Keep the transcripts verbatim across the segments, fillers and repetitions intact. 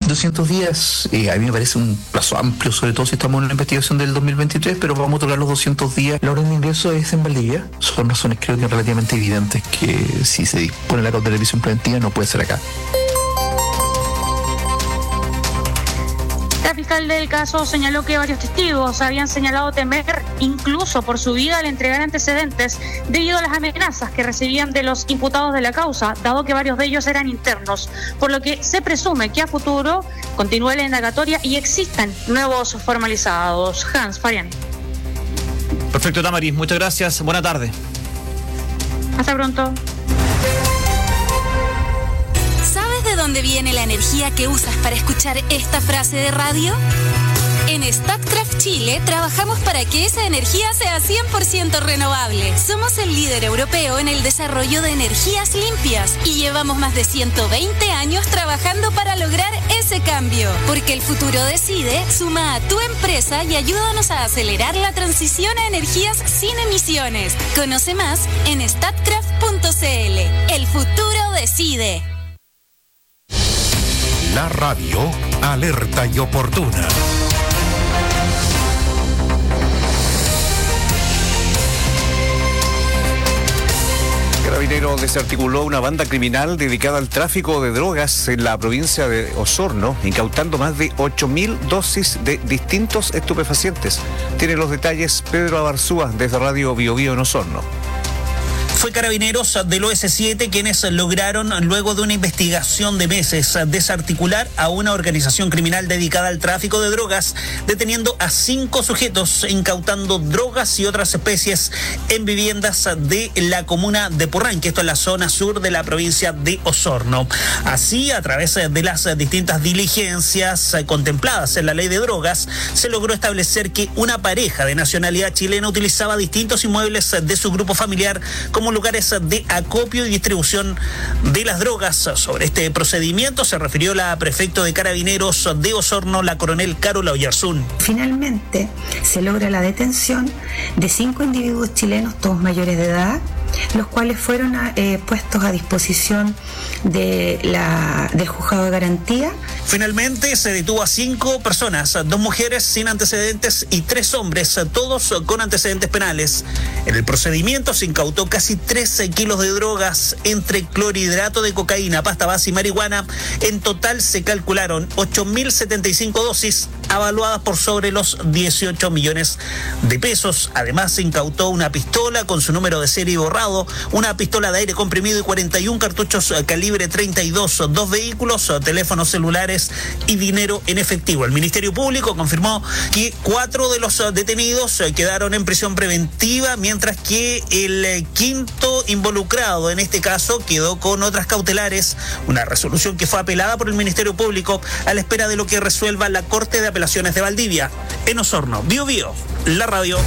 doscientos días, eh, a mí me parece un plazo amplio, sobre todo si estamos en la investigación del dos mil veintitrés, pero vamos a tocar los doscientos días. La orden de ingreso es en Valdivia. Son razones creo que relativamente evidentes que si se dispone la cautela de prisión preventiva no puede ser acá. La fiscal del caso señaló que varios testigos habían señalado temer incluso por su vida al entregar antecedentes debido a las amenazas que recibían de los imputados de la causa, dado que varios de ellos eran internos, por lo que se presume que a futuro continúe la indagatoria y existan nuevos formalizados. Hans Farian. Perfecto, Damaris, muchas gracias. Buena tarde. Hasta pronto. ¿Sabes de dónde viene la energía que usas para escuchar esta frase de radio? En Statkraft Chile trabajamos para que esa energía sea cien por ciento renovable. Somos el líder europeo en el desarrollo de energías limpias y llevamos más de ciento veinte años trabajando para lograr ese cambio. Porque el futuro decide, suma a tu empresa y ayúdanos a acelerar la transición a energías sin emisiones. Conoce más en statkraft punto c l. El futuro decide. La radio alerta y oportuna. Carabineros desarticuló una banda criminal dedicada al tráfico de drogas en la provincia de Osorno, incautando más de ocho mil dosis de distintos estupefacientes. Tiene los detalles Pedro Abarzúa desde Radio Bio Bio en Osorno. Fue Carabineros del O S siete quienes lograron, luego de una investigación de meses, desarticular a una organización criminal dedicada al tráfico de drogas, deteniendo a cinco sujetos, incautando drogas y otras especies en viviendas de la comuna de Purranque, esto es la zona sur de la provincia de Osorno. Así, a través de las distintas diligencias contempladas en la ley de drogas, se logró establecer que una pareja de nacionalidad chilena utilizaba distintos inmuebles de su grupo familiar como lugares de acopio y distribución de las drogas. Sobre este procedimiento se refirió la prefecto de Carabineros de Osorno, la coronel Carola Oyarzún. Finalmente se logra la detención de cinco individuos chilenos, todos mayores de edad, los cuales fueron eh, puestos a disposición de la, del juzgado de garantía. Finalmente se detuvo a cinco personas, dos mujeres sin antecedentes y tres hombres, todos con antecedentes penales. En el procedimiento se incautó casi trece kilos de drogas entre clorhidrato de cocaína, pasta base y marihuana. En total se calcularon ocho mil setenta y cinco dosis, avaluadas por sobre los dieciocho millones de pesos. Además se incautó una pistola con su número de serie borrado, una pistola de aire comprimido y cuarenta y uno cartuchos calibre treinta y dos, dos vehículos, teléfonos celulares y dinero en efectivo. El Ministerio Público confirmó que cuatro de los detenidos quedaron en prisión preventiva, mientras que el quinto involucrado en este caso quedó con otras cautelares, una resolución que fue apelada por el Ministerio Público a la espera de lo que resuelva la Corte de Apelaciones de Valdivia. En Osorno, Bio Bio, la radio.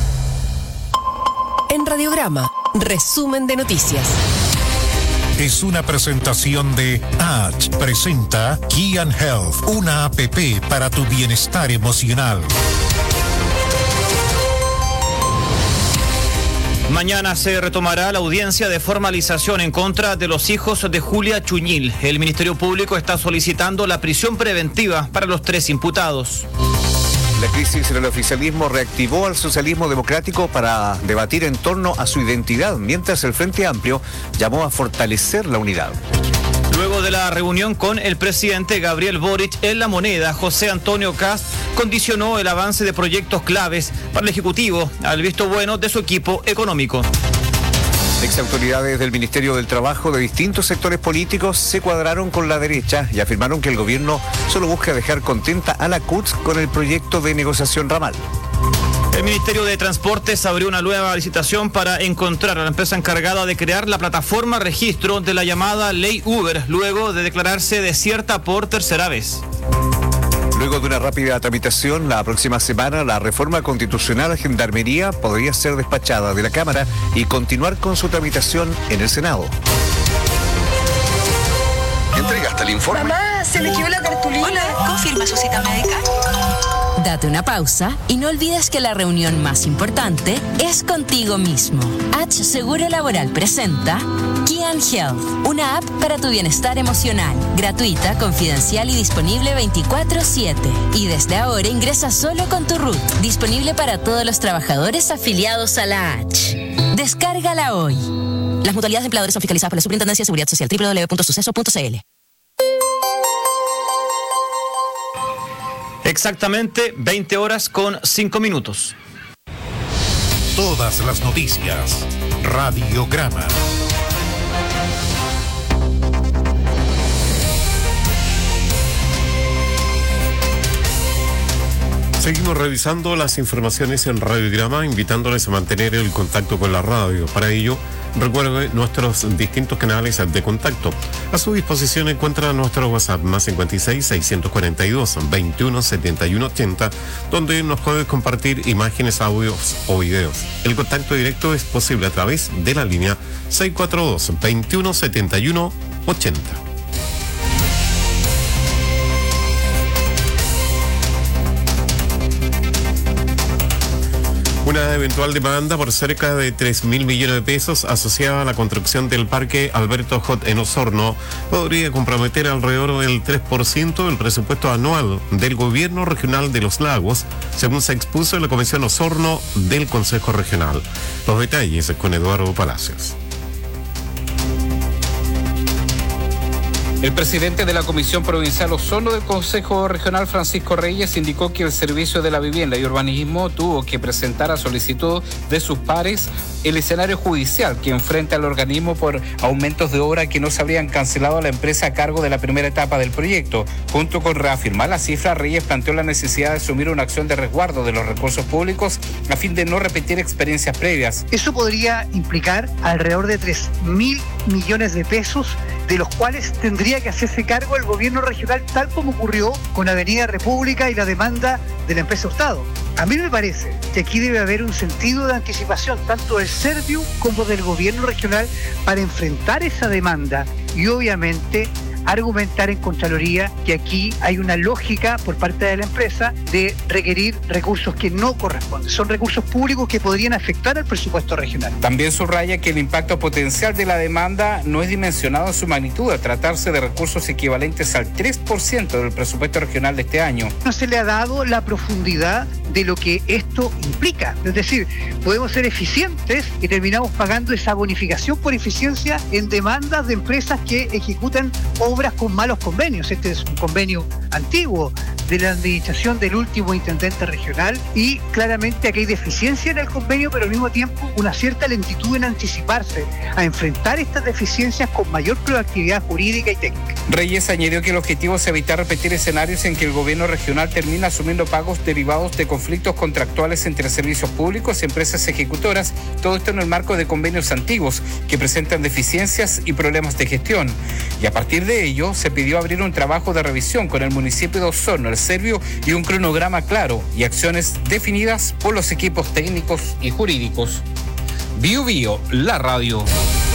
En Radiograma, resumen de noticias. Es una presentación de H. Presenta Key and Health, una app para tu bienestar emocional. Mañana se retomará la audiencia de formalización en contra de los hijos de Julia Chuñil. El Ministerio Público está solicitando la prisión preventiva para los tres imputados. La crisis en el oficialismo reactivó al socialismo democrático para debatir en torno a su identidad, mientras el Frente Amplio llamó a fortalecer la unidad. Luego de la reunión con el presidente Gabriel Boric en La Moneda, José Antonio Kast condicionó el avance de proyectos claves para el Ejecutivo al visto bueno de su equipo económico. Exautoridades del Ministerio del Trabajo de distintos sectores políticos se cuadraron con la derecha y afirmaron que el gobierno solo busca dejar contenta a la C U T S con el proyecto de negociación ramal. El Ministerio de Transportes abrió una nueva licitación para encontrar a la empresa encargada de crear la plataforma registro de la llamada Ley Uber, luego de declararse desierta por tercera vez. Luego de una rápida tramitación, la próxima semana la reforma constitucional a Gendarmería podría ser despachada de la Cámara y continuar con su tramitación en el Senado. ¿Entregaste el informe? Mamá, se me quedó la cartulina. Hola, ¿confirma su cita médica? Date una pausa y no olvides que la reunión más importante es contigo mismo. H Seguro Laboral presenta Kian Health, una app para tu bienestar emocional, gratuita, confidencial y disponible veinticuatro siete. Y desde ahora ingresa solo con tu R U T, disponible para todos los trabajadores afiliados a la H. Descárgala hoy. Las mutualidades de empleadores son fiscalizadas por la Superintendencia de Seguridad Social, doble u doble u doble u punto suceso punto c l. Exactamente veinte horas con cinco minutos. Todas las noticias. Radiograma. Seguimos revisando las informaciones en Radiograma, invitándoles a mantener el contacto con la radio. Para ello, recuerde nuestros distintos canales de contacto. A su disposición encuentra nuestro WhatsApp más cincuenta y seis, seiscientos cuarenta y dos, veintiuno, setenta y uno, ochenta, donde nos puede compartir imágenes, audios o videos. El contacto directo es posible a través de la línea seiscientos cuarenta y dos, veintiuno, setenta y uno, ochenta. Una eventual demanda por cerca de tres mil millones de pesos asociada a la construcción del Parque Alberto Hot en Osorno podría comprometer alrededor del tres por ciento del presupuesto anual del Gobierno Regional de los Lagos, según se expuso en la Comisión Osorno del Consejo Regional. Los detalles con Eduardo Palacios. El presidente de la Comisión Provincial Osorno del Consejo Regional, Francisco Reyes, indicó que el Servicio de la Vivienda y Urbanismo tuvo que presentar a solicitud de sus pares el escenario judicial que enfrenta al organismo por aumentos de obra que no se habrían cancelado a la empresa a cargo de la primera etapa del proyecto. Junto con reafirmar la cifra, Reyes planteó la necesidad de asumir una acción de resguardo de los recursos públicos a fin de no repetir experiencias previas. Eso podría implicar alrededor de tres mil millones de pesos, de los cuales tendría que hacerse cargo el gobierno regional, tal como ocurrió con Avenida República y la demanda de la empresa Hurtado. A mí me parece que aquí debe haber un sentido de anticipación, tanto del Serviu como del gobierno regional, para enfrentar esa demanda y obviamente argumentar en Contraloría que aquí hay una lógica por parte de la empresa de requerir recursos que no corresponden. Son recursos públicos que podrían afectar al presupuesto regional. También subraya que el impacto potencial de la demanda no es dimensionado en su magnitud, al tratarse de recursos equivalentes al tres por ciento del presupuesto regional de este año. No se le ha dado la profundidad de lo que esto implica. Es decir, podemos ser eficientes y terminamos pagando esa bonificación por eficiencia en demandas de empresas que ejecutan obras obras con malos convenios. Este es un convenio antiguo de la administración del último intendente regional y claramente aquí hay deficiencia en el convenio, pero al mismo tiempo una cierta lentitud en anticiparse a enfrentar estas deficiencias con mayor proactividad jurídica y técnica. Reyes añadió que el objetivo es evitar repetir escenarios en que el gobierno regional termina asumiendo pagos derivados de conflictos contractuales entre servicios públicos y empresas ejecutoras, todo esto en el marco de convenios antiguos que presentan deficiencias y problemas de gestión. Y a partir de ello se pidió abrir un trabajo de revisión con el municipio de Osorno, el Serviu, y un cronograma claro y acciones definidas por los equipos técnicos y jurídicos. Bio Bio, la radio.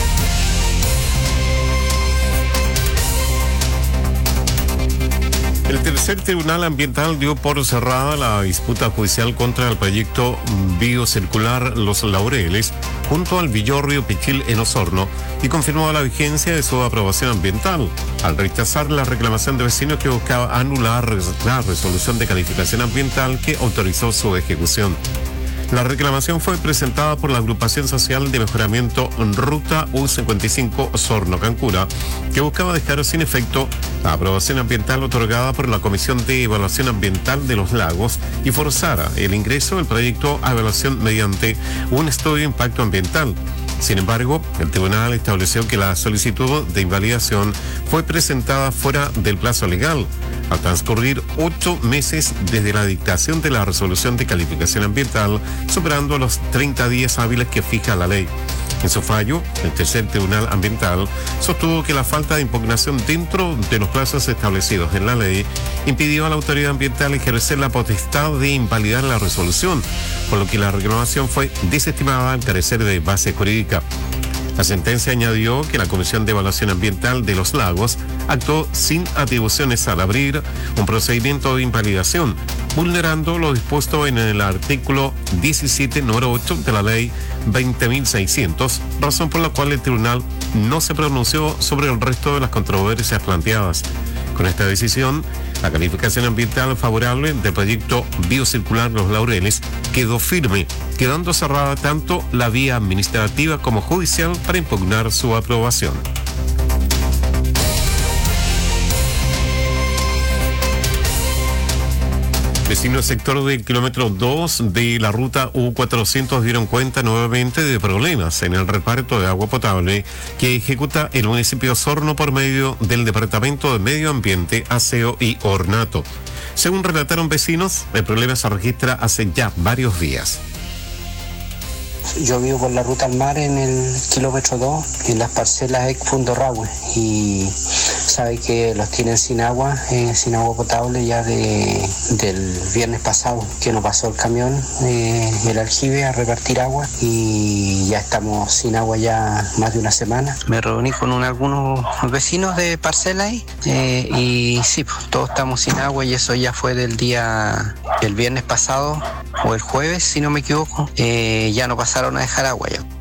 El tercer tribunal ambiental dio por cerrada la disputa judicial contra el proyecto biocircular Los Laureles junto al Villorrio Pichil en Osorno y confirmó la vigencia de su aprobación ambiental al rechazar la reclamación de vecinos que buscaba anular la resolución de calificación ambiental que autorizó su ejecución. La reclamación fue presentada por la Agrupación Social de Mejoramiento Ruta U cincuenta y cinco Osorno-Cancura, que buscaba dejar sin efecto la aprobación ambiental otorgada por la Comisión de Evaluación Ambiental de los Lagos y forzara el ingreso del proyecto a evaluación mediante un estudio de impacto ambiental. Sin embargo, el tribunal estableció que la solicitud de invalidación fue presentada fuera del plazo legal, al transcurrir ocho meses desde la dictación de la resolución de calificación ambiental, superando los treinta días hábiles que fija la ley. En su fallo, el tercer tribunal ambiental sostuvo que la falta de impugnación dentro de los plazos establecidos en la ley impidió a la autoridad ambiental ejercer la potestad de invalidar la resolución, por lo que la reclamación fue desestimada al carecer de base jurídica. La sentencia añadió que la Comisión de Evaluación Ambiental de Los Lagos actuó sin atribuciones al abrir un procedimiento de invalidación, vulnerando lo dispuesto en el artículo diecisiete, número ocho de la ley veinte mil seiscientos, razón por la cual el tribunal no se pronunció sobre el resto de las controversias planteadas. Con esta decisión, la calificación ambiental favorable del proyecto biocircular Los Laureles quedó firme, quedando cerrada tanto la vía administrativa como judicial para impugnar su aprobación. Vecinos del sector del kilómetro dos de la ruta U cuatrocientos dieron cuenta nuevamente de problemas en el reparto de agua potable que ejecuta el municipio de Osorno por medio del Departamento de Medio Ambiente, Aseo y Ornato. Según relataron vecinos, el problema se registra hace ya varios días. Yo vivo por la ruta al mar en el kilómetro dos, en las parcelas Ec Fundorrahue, y sabe que los tienen sin agua, eh, sin agua potable ya de, del viernes pasado, que nos pasó el camión, eh, el aljibe a repartir agua, y ya estamos sin agua ya más de una semana. Me reuní con un, algunos vecinos de parcela ahí, eh, y sí, pues, todos estamos sin agua, y eso ya fue del día, el viernes pasado, o el jueves, si no me equivoco, eh, ya no pasaron a dejar agua ya.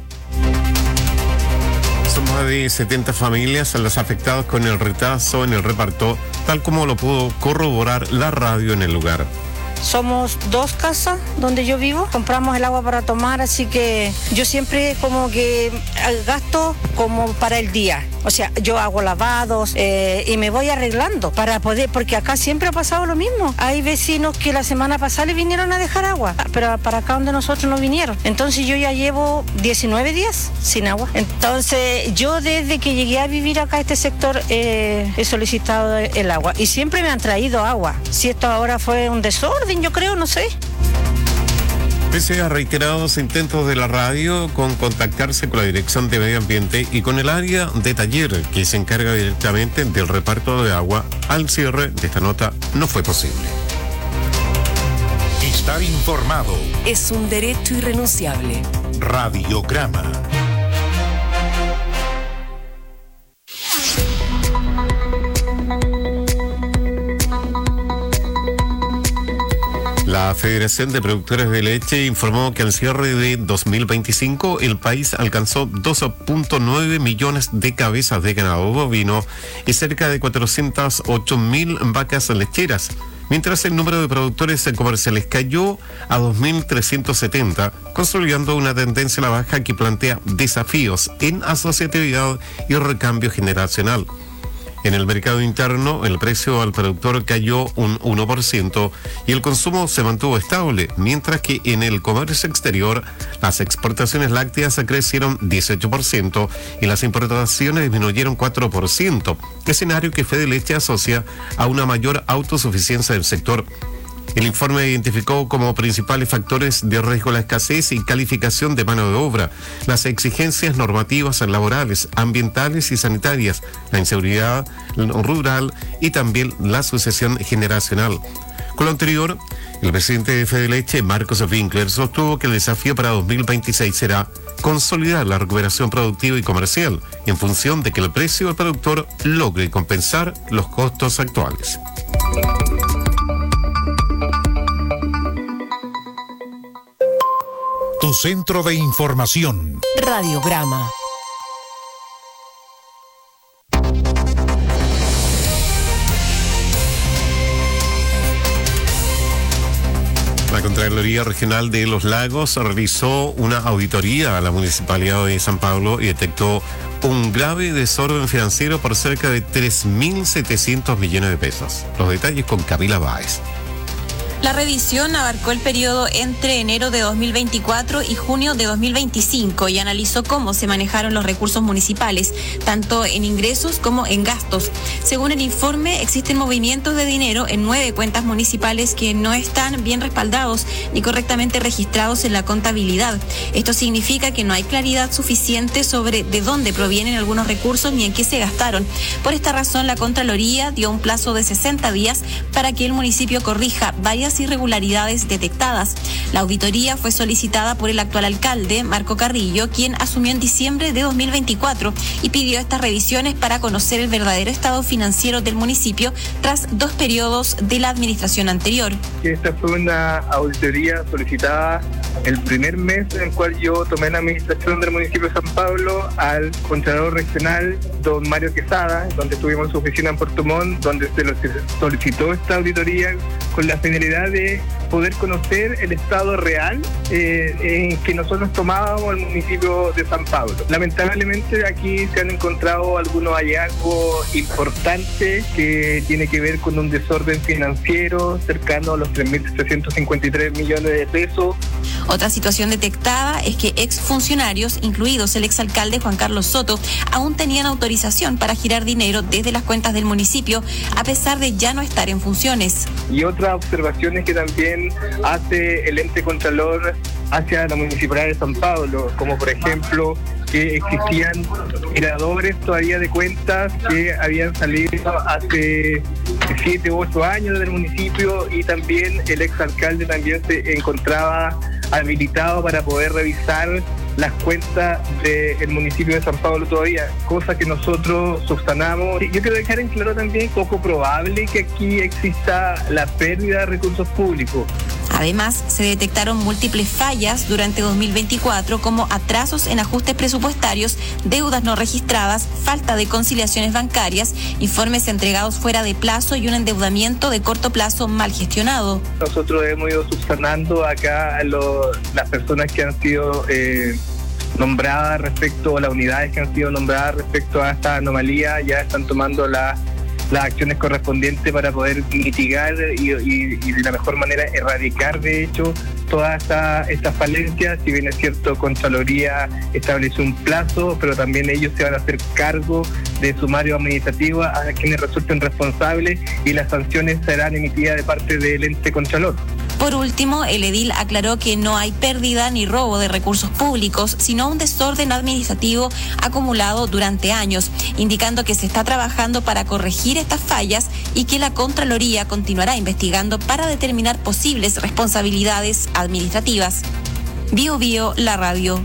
Son más de setenta familias las afectadas con el retraso en el reparto, tal como lo pudo corroborar la radio en el lugar. Somos dos casas donde yo vivo, compramos el agua para tomar, así que yo siempre como que gasto como para el día. O sea, yo hago lavados eh, y me voy arreglando para poder, porque acá siempre ha pasado lo mismo. Hay vecinos que la semana pasada le vinieron a dejar agua, pero para acá donde nosotros no vinieron. Entonces yo ya llevo diecinueve días sin agua. Entonces yo desde que llegué a vivir acá a este sector eh, he solicitado el agua y siempre me han traído agua. Si esto ahora fue un desorden, yo creo, no sé. Pese a reiterados intentos de la radio con contactarse con la Dirección de Medio Ambiente y con el área de taller que se encarga directamente del reparto de agua, al cierre de esta nota no fue posible. Estar informado es un derecho irrenunciable. Radiograma. La Federación de Productores de Leche informó que al cierre de dos mil veinticinco el país alcanzó dos punto nueve millones de cabezas de ganado bovino y cerca de cuatrocientas ocho mil vacas lecheras, mientras el número de productores comerciales cayó a dos mil trescientos setenta, consolidando una tendencia a la baja que plantea desafíos en asociatividad y recambio generacional. En el mercado interno, el precio al productor cayó un uno por ciento y el consumo se mantuvo estable, mientras que en el comercio exterior, las exportaciones lácteas crecieron dieciocho por ciento y las importaciones disminuyeron cuatro por ciento, escenario que Fedeleche asocia a una mayor autosuficiencia del sector. El informe identificó como principales factores de riesgo la escasez y calificación de mano de obra, las exigencias normativas laborales, ambientales y sanitarias, la inseguridad rural y también la sucesión generacional. Con lo anterior, el presidente de Fedeleche, Marcos Winkler, sostuvo que el desafío para dos mil veintiséis será consolidar la recuperación productiva y comercial en función de que el precio del productor logre compensar los costos actuales. Tu centro de información. Radiograma. La Contraloría Regional de Los Lagos realizó una auditoría a la Municipalidad de San Pablo y detectó un grave desorden financiero por cerca de tres mil setecientos millones de pesos. Los detalles con Camila Báez. La revisión abarcó el periodo entre enero de dos mil veinticuatro y junio de dos mil veinticinco y analizó cómo se manejaron los recursos municipales, tanto en ingresos como en gastos. Según el informe, existen movimientos de dinero en nueve cuentas municipales que no están bien respaldados ni correctamente registrados en la contabilidad. Esto significa que no hay claridad suficiente sobre de dónde provienen algunos recursos ni en qué se gastaron. Por esta razón, la Contraloría dio un plazo de sesenta días para que el municipio corrija varias varias irregularidades detectadas. La auditoría fue solicitada por el actual alcalde, Marco Carrillo, quien asumió en diciembre de dos mil veinticuatro y pidió estas revisiones para conocer el verdadero estado financiero del municipio tras dos periodos de la administración anterior. Esta fue una auditoría solicitada el primer mes en el cual yo tomé la administración del municipio de San Pablo al Contralor Regional, don Mario Quesada, donde estuvimos en su oficina en Puerto Montt, donde se solicitó esta auditoría con la finalidad de poder conocer el estado real eh, en que nosotros tomábamos el municipio de San Pablo. Lamentablemente aquí se han encontrado algunos hallazgos importantes que tiene que ver con un desorden financiero cercano a los tres mil setecientos cincuenta y tres millones de pesos. Otra situación detectada es que exfuncionarios, incluidos el exalcalde Juan Carlos Soto, aún tenían autorización para girar dinero desde las cuentas del municipio, a pesar de ya no estar en funciones. Y otras observaciones que también hace el ente contralor hacia la Municipalidad de San Pablo, como por ejemplo que existían miradores todavía de cuentas que habían salido hace siete u ocho años del municipio, y también el exalcalde también se encontraba habilitado para poder revisar las cuentas del municipio de San Pablo todavía, cosa que nosotros subsanamos. Yo quiero dejar en claro también poco probable que aquí exista la pérdida de recursos públicos. Además, se detectaron múltiples fallas durante dos mil veinticuatro, como atrasos en ajustes presupuestarios, deudas no registradas, falta de conciliaciones bancarias, informes entregados fuera de plazo y un endeudamiento de corto plazo mal gestionado. Nosotros hemos ido subsanando acá a lo, las personas que han sido eh, nombradas respecto a las unidades que han sido nombradas respecto a esta anomalía, ya están tomando la las acciones correspondientes para poder mitigar y, y, y de la mejor manera erradicar de hecho todas estas esta falencias. Si bien es cierto, Contraloría estableció un plazo, pero también ellos se van a hacer cargo de sumario administrativo a quienes resulten responsables, y las sanciones serán emitidas de parte del ente Contralor. Por último, el edil aclaró que no hay pérdida ni robo de recursos públicos, sino un desorden administrativo acumulado durante años, indicando que se está trabajando para corregir estas fallas y que la Contraloría continuará investigando para determinar posibles responsabilidades administrativas. Bio Bio, la radio.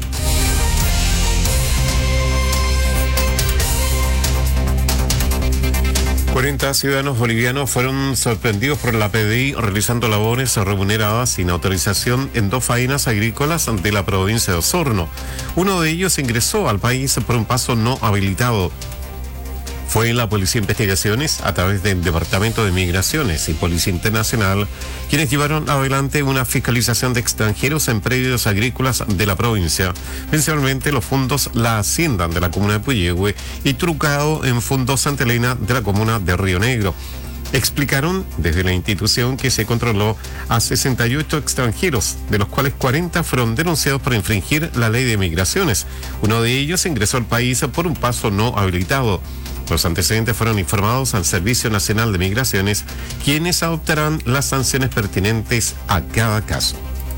cuarenta ciudadanos bolivianos fueron sorprendidos por la P D I realizando labores remuneradas sin autorización en dos faenas agrícolas de la provincia de Osorno. Uno de ellos ingresó al país por un paso no habilitado. Fue la Policía de Investigaciones, a través del Departamento de Migraciones y Policía Internacional, quienes llevaron adelante una fiscalización de extranjeros en predios agrícolas de la provincia, principalmente los fondos La Hacienda de la comuna de Puyehue y Trucado en fondos Santa Elena de la comuna de Río Negro. Explicaron desde la institución que se controló a sesenta y ocho extranjeros, de los cuales cuarenta fueron denunciados por infringir la ley de migraciones. Uno de ellos ingresó al país por un paso no habilitado. Los antecedentes fueron informados al Servicio Nacional de Migraciones, quienes adoptarán las sanciones pertinentes a cada caso.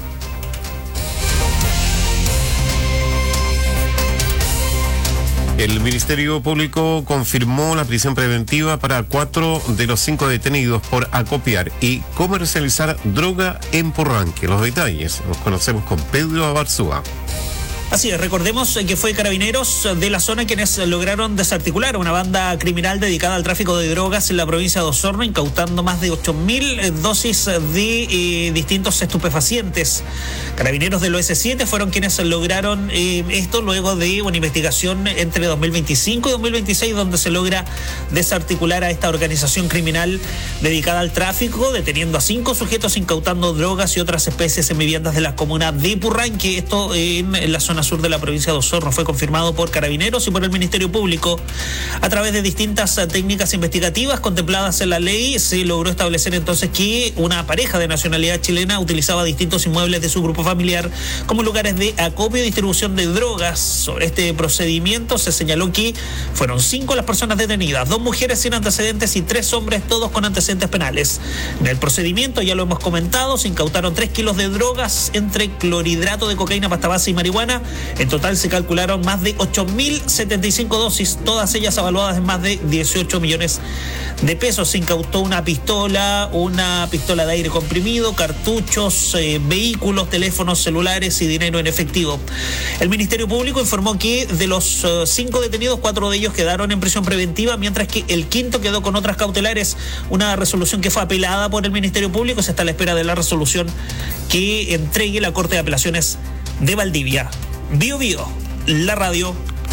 El Ministerio Público confirmó la prisión preventiva para cuatro de los cinco detenidos por acopiar y comercializar droga en Purranque. Los detalles los conocemos con Pedro Abarzúa. Así es, recordemos que fue Carabineros de la zona quienes lograron desarticular una banda criminal dedicada al tráfico de drogas en la provincia de Osorno, incautando más de ocho mil dosis de eh, distintos estupefacientes. Carabineros del O S siete fueron quienes lograron eh, esto luego de una investigación entre dos mil veinticinco y dos mil veintiséis, donde se logra desarticular a esta organización criminal dedicada al tráfico, deteniendo a cinco sujetos, incautando drogas y otras especies en viviendas de la comuna de Purranque. Esto en, en la zona sur de la provincia de Osorno fue confirmado por Carabineros y por el Ministerio Público. A través de distintas uh, técnicas investigativas contempladas en la ley, se logró establecer entonces que una pareja de nacionalidad chilena utilizaba distintos inmuebles de su grupo familiar como lugares de acopio y distribución de drogas. Sobre este procedimiento se señaló que fueron cinco las personas detenidas, dos mujeres sin antecedentes y tres hombres, todos con antecedentes penales. En el procedimiento, ya lo hemos comentado, se incautaron tres kilos de drogas entre clorhidrato de cocaína, pasta base y marihuana, En total se calcularon más de ocho mil setenta y cinco dosis, todas ellas evaluadas en más de dieciocho millones de pesos. Se incautó una pistola, una pistola de aire comprimido, cartuchos, eh, vehículos, teléfonos celulares y dinero en efectivo. El Ministerio Público informó que de los uh, cinco detenidos, cuatro de ellos quedaron en prisión preventiva, mientras que el quinto quedó con otras cautelares, una resolución que fue apelada por el Ministerio Público. Se está a la espera de la resolución que entregue la Corte de Apelaciones de Valdivia. Bio Bio, la radio.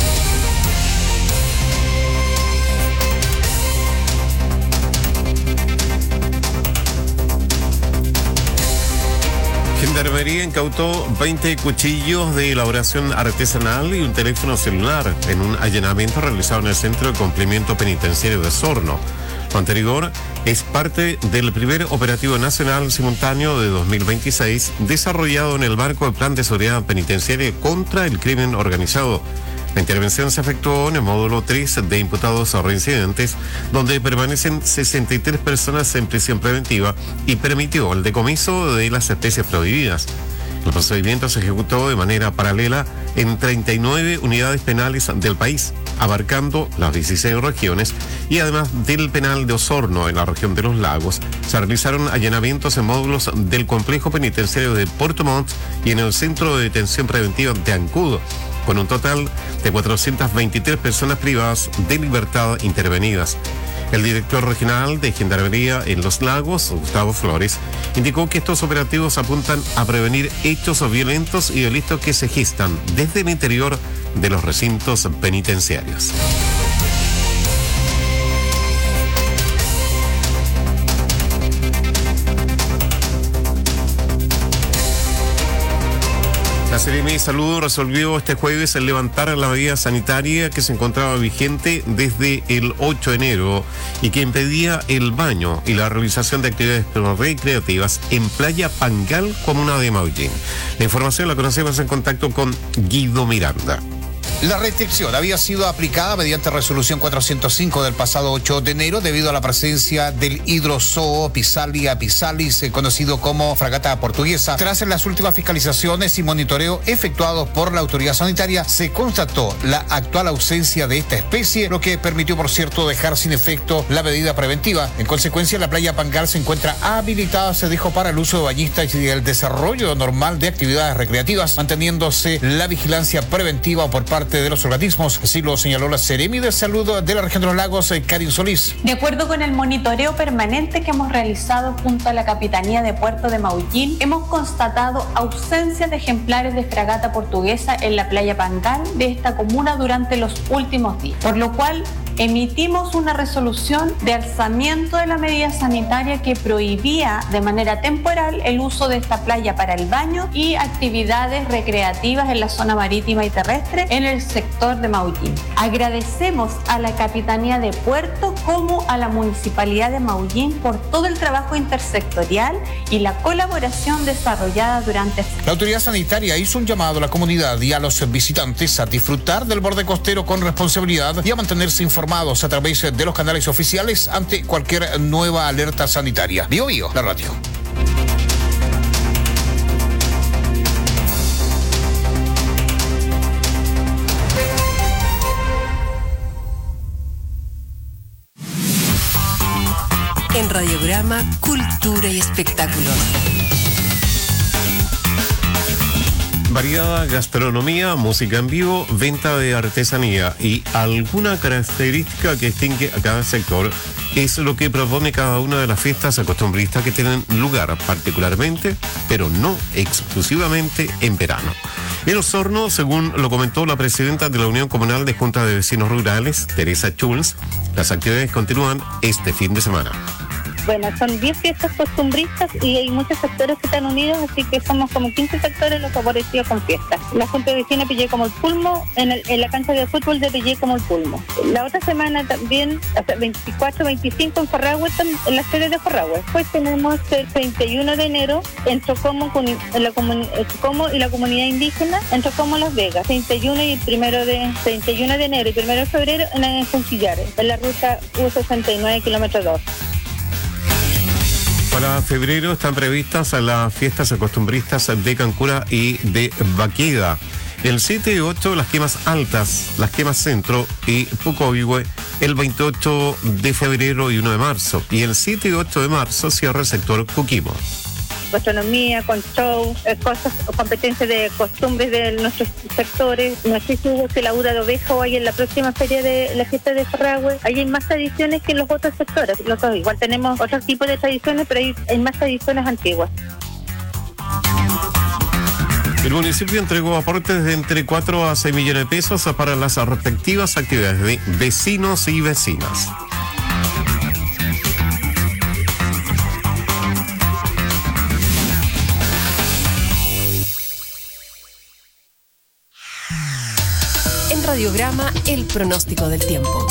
Gendarmería incautó veinte cuchillos de elaboración artesanal y un teléfono celular en un allanamiento realizado en el Centro de Cumplimiento Penitenciario de Osorno. Lo anterior es parte del primer operativo nacional simultáneo de dos mil veintiséis desarrollado en el marco del Plan de Seguridad Penitenciaria contra el Crimen Organizado. La intervención se efectuó en el módulo tres de imputados reincidentes, donde permanecen sesenta y tres personas en prisión preventiva y permitió el decomiso de las especies prohibidas. El procedimiento se ejecutó de manera paralela en treinta y nueve unidades penales del país, abarcando las dieciséis regiones, y además del penal de Osorno en la región de Los Lagos, se realizaron allanamientos en módulos del complejo penitenciario de Puerto Montt y en el centro de detención preventiva de Ancudo, con un total de cuatrocientas veintitrés personas privadas de libertad intervenidas. El director regional de Gendarmería en Los Lagos, Gustavo Flores, indicó que estos operativos apuntan a prevenir hechos violentos y delitos que se gestan desde el interior de los recintos penitenciarios. La Seremi de Salud resolvió este jueves el levantar la medida sanitaria que se encontraba vigente desde el ocho de enero y que impedía el baño y la realización de actividades recreativas en Playa Pangal, comuna de Maullín. La información la conocemos en contacto con Guido Miranda. La restricción había sido aplicada mediante resolución cuatrocientos cinco del pasado ocho de enero debido a la presencia del hidrozoo Pisalia pisalis, conocido como fragata portuguesa. Tras las últimas fiscalizaciones y monitoreo efectuados por la autoridad sanitaria, se constató la actual ausencia de esta especie, lo que permitió, por cierto, dejar sin efecto la medida preventiva. En consecuencia, la playa Pangal se encuentra habilitada, se dijo, para el uso de bañistas y el desarrollo normal de actividades recreativas, manteniéndose la vigilancia preventiva por parte de los organismos. Así lo señaló la Seremi de Salud de la región de Los Lagos, Karin Solís. De acuerdo con el monitoreo permanente que hemos realizado junto a la Capitanía de Puerto de Maullín, hemos constatado ausencia de ejemplares de fragata portuguesa en la playa Pangal de esta comuna durante los últimos días, por lo cual emitimos una resolución de alzamiento de la medida sanitaria que prohibía de manera temporal el uso de esta playa para el baño y actividades recreativas en la zona marítima y terrestre en el sector de Maullín. Agradecemos a la Capitanía de Puerto como a la Municipalidad de Maullín por todo el trabajo intersectorial y la colaboración desarrollada durante... La autoridad sanitaria hizo un llamado a la comunidad y a los visitantes a disfrutar del borde costero con responsabilidad y a mantenerse informados a través de los canales oficiales ante cualquier nueva alerta sanitaria. Bio Bio, la radio. En Radiograma, Cultura y Espectáculos. Variada gastronomía, música en vivo, venta de artesanía y alguna característica que distingue a cada sector es lo que propone cada una de las fiestas costumbristas que tienen lugar particularmente, pero no exclusivamente, en verano. En Osorno, según lo comentó la presidenta de la Unión Comunal de Junta de Vecinos Rurales, Teresa Schulz, las actividades continúan este fin de semana. Bueno, son diez fiestas costumbristas y hay muchos sectores que están unidos, así que somos como quince sectores los favorecidos con fiestas. La Junta de Vecinos Pillé como el Pulmo, en, el, en la cancha de fútbol de Pillé como el Pulmo. La otra semana también, hasta veinticuatro, veinticinco en Forragüe, en la sede de Forragüe. Pues tenemos el treinta y uno de enero en Chocomo, en la comun, Chocomo y la comunidad indígena en Chocomo, Las Vegas. treinta y uno y primero de, treinta y uno de enero y primero de febrero en Junquillares, en la ruta U sesenta y nueve, kilómetro dos. Para febrero están previstas las fiestas costumbristas de Cancura y de Baqueda. El siete y ocho, las quemas altas, las quemas centro y Pucovihue, el veintiocho de febrero y uno de marzo. Y el siete y ocho de marzo cierra el sector Coquimbo. Gastronomía, con show, eh, cosas, competencias de costumbres de nuestros sectores. No sé si hubo celadura de oveja o hay en la próxima feria de la fiesta de Ferragüe. Ahí hay más tradiciones que en los otros sectores. Nosotros igual tenemos otros tipos de tradiciones, pero hay, hay más tradiciones antiguas. El municipio entregó aportes de entre cuatro a seis millones de pesos para las respectivas actividades de vecinos y vecinas. En Radiograma, el pronóstico del tiempo.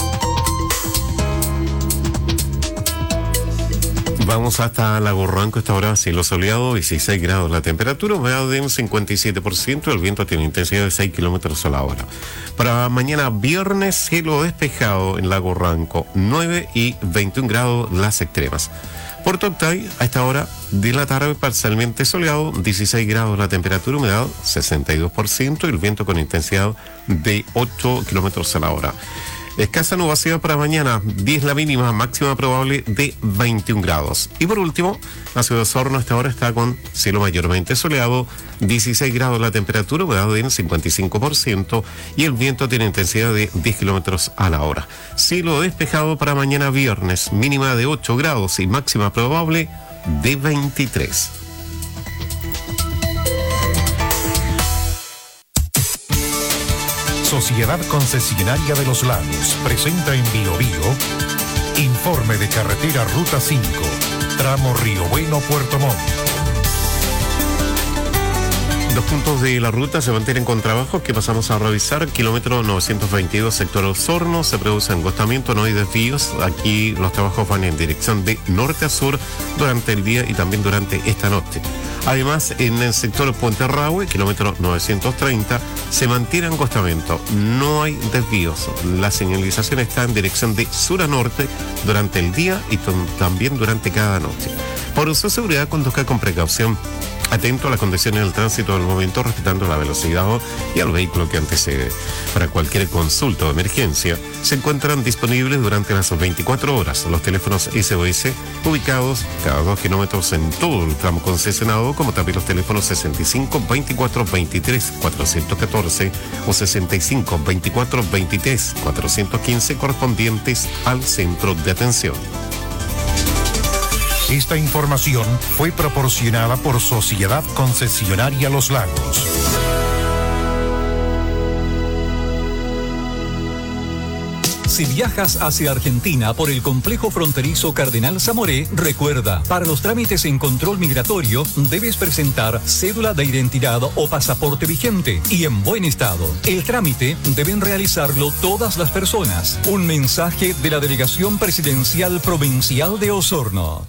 Vamos hasta Lago Ranco, esta hora cielo soleado, dieciséis grados la temperatura, humedad de un cincuenta y siete por ciento, el viento tiene intensidad de seis kilómetros a la hora. Para mañana viernes, cielo despejado en Lago Ranco, nueve y veintiún grados las extremas. Puerto Octay, a esta hora de la tarde, parcialmente soleado, dieciséis grados la temperatura, humedad sesenta y dos por ciento y el viento con intensidad de ocho kilómetros a la hora. Escasa nubosidad para mañana, diez la mínima, máxima probable de veintiún grados. Y por último, la ciudad de Osorno hasta ahora está con cielo mayormente soleado, dieciséis grados la temperatura, humedad del cincuenta y cinco por ciento y el viento tiene intensidad de diez kilómetros a la hora. Cielo despejado para mañana viernes, mínima de ocho grados y máxima probable de veintitrés. Sociedad Concesionaria de los Lagos presenta en Bio Bio informe de carretera Ruta cinco, tramo Río Bueno, Puerto Montt. Dos puntos de la ruta se mantienen con trabajos que pasamos a revisar. Kilómetro novecientos veintidós, sector Osorno, se produce angostamiento, no hay desvíos. Aquí los trabajos van en dirección de norte a sur durante el día y también durante esta noche. Además, en el sector Puente Rahue, kilómetro novecientos treinta, se mantiene angostamiento, no hay desvíos. La señalización está en dirección de sur a norte durante el día y también durante cada noche. Por su seguridad, conduzca con precaución. Atento a las condiciones del tránsito del momento, respetando la velocidad y al vehículo que antecede. Para cualquier consulta o emergencia, se encuentran disponibles durante las veinticuatro horas los teléfonos S O S ubicados cada dos kilómetros en todo el tramo concesionado, como también los teléfonos sesenta y cinco veinticuatro veintitrés cuatrocientos catorce o sesenta y cinco veinticuatro veintitrés cuatrocientos quince correspondientes al centro de atención. Esta información fue proporcionada por Sociedad Concesionaria Los Lagos. Si viajas hacia Argentina por el complejo fronterizo Cardenal Zamoré, recuerda, para los trámites en control migratorio debes presentar cédula de identidad o pasaporte vigente y en buen estado. El trámite deben realizarlo todas las personas. Un mensaje de la Delegación Presidencial Provincial de Osorno.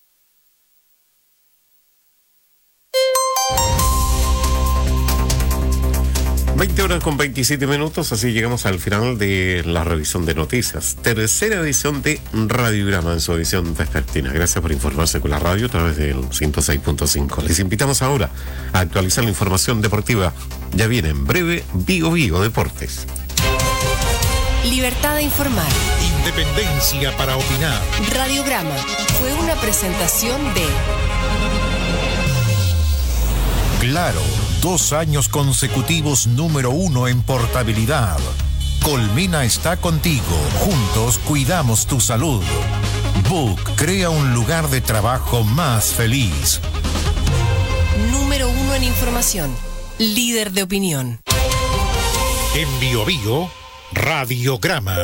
veinte horas con veintisiete minutos, así llegamos al final de la revisión de noticias. Tercera edición de Radiograma en su edición vespertina. Gracias por informarse con la radio a través del ciento seis punto cinco. Les invitamos ahora a actualizar la información deportiva. Ya viene en breve Bio Bio Deportes. Libertad de informar. Independencia para opinar. Radiograma fue una presentación de Claro, dos años consecutivos número uno en portabilidad. Colmena está contigo. Juntos cuidamos tu salud. Book crea un lugar de trabajo más feliz. Número uno en información. Líder de opinión. En Bio Bio, Radiograma.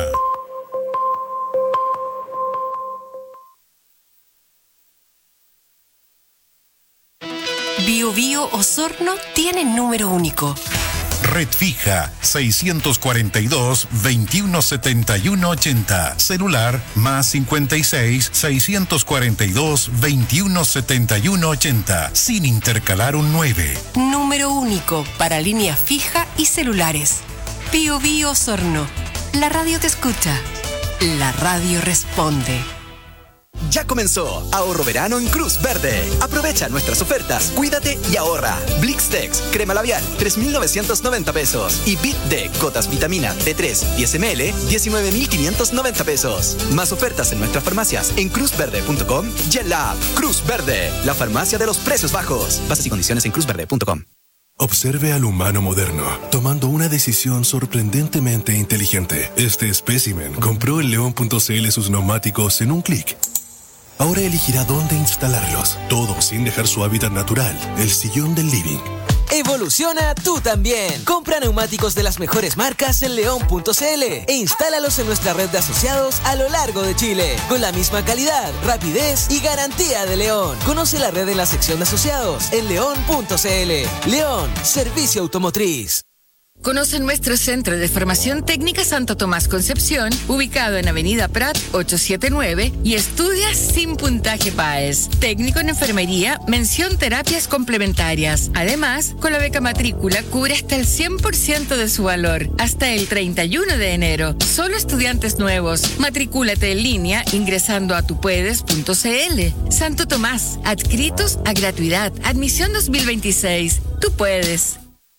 Bio Bio Osorno tiene número único. Red fija seiscientos cuarenta y dos, veintiuno setenta y uno ochenta. Celular más cincuenta y seis, seiscientos cuarenta y dos, veintiuno setenta y uno ochenta. Sin intercalar un nueve. Número único para línea fija y celulares. Bio Bio Osorno. La radio te escucha. La radio responde. Ya comenzó Ahorro Verano en Cruz Verde. Aprovecha nuestras ofertas, cuídate y ahorra. Blixtex, crema labial, tres mil novecientos noventa pesos. Y Bit D, gotas vitamina D tres, diez mililitros, diecinueve mil quinientos noventa pesos. Más ofertas en nuestras farmacias en cruz verde punto com y en la app Cruz Verde, la farmacia de los precios bajos. Bases y condiciones en cruz verde punto com. Observe al humano moderno, tomando una decisión sorprendentemente inteligente. Este espécimen compró en león punto c l sus neumáticos en un clic. Ahora elegirá dónde instalarlos, todo sin dejar su hábitat natural, el sillón del living. Evoluciona tú también. Compra neumáticos de las mejores marcas en león punto c l e instálalos en nuestra red de asociados a lo largo de Chile, con la misma calidad, rapidez y garantía de León. Conoce la red en la sección de asociados en león punto c l. León, servicio automotriz. Conoce nuestro Centro de Formación Técnica Santo Tomás Concepción, ubicado en Avenida Prat ochocientos setenta y nueve, y estudia sin puntaje P A E S. Técnico en enfermería, mención terapias complementarias. Además, con la beca matrícula cubre hasta el cien por ciento de su valor, hasta el treinta y uno de enero. Solo estudiantes nuevos. Matricúlate en línea ingresando a tupuedes punto c l. Santo Tomás, adscritos a gratuidad. Admisión dos mil veintiséis. Tú puedes.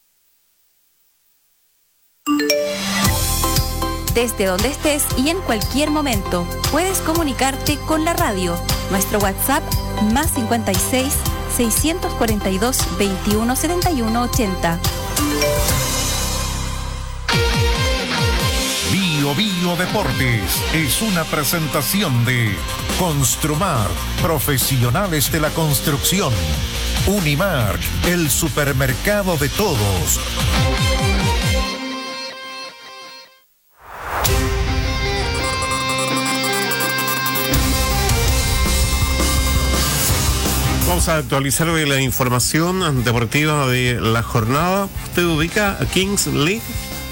Desde donde estés y en cualquier momento puedes comunicarte con la radio. Nuestro WhatsApp más cincuenta y seis, seiscientos cuarenta y dos, veintiuno setenta y uno ochenta. Bio Bio Deportes es una presentación de Construmar, profesionales de la construcción. Unimark, el supermercado de todos. Vamos a actualizar hoy la información deportiva de la jornada. Usted ubica a Kings League,